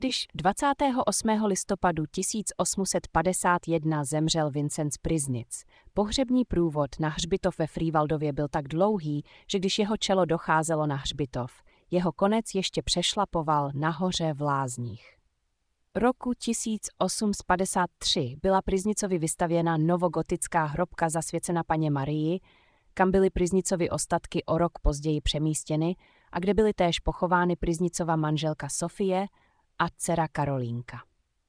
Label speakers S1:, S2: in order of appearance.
S1: Když 28. listopadu 1851 zemřel Vincenc Priznic, pohřební průvod na hřbitov ve Frývaldově byl tak dlouhý, že když jeho čelo docházelo na hřbitov, jeho konec ještě přešlapoval nahoře v Lázních. Roku 1853 byla Priznicovi vystavěna novogotická hrobka zasvěcena Panně Marii, kam byly Priznicovy ostatky o rok později přemístěny a kde byly též pochovány Priznicova manželka Sofie a dcera Karolínka.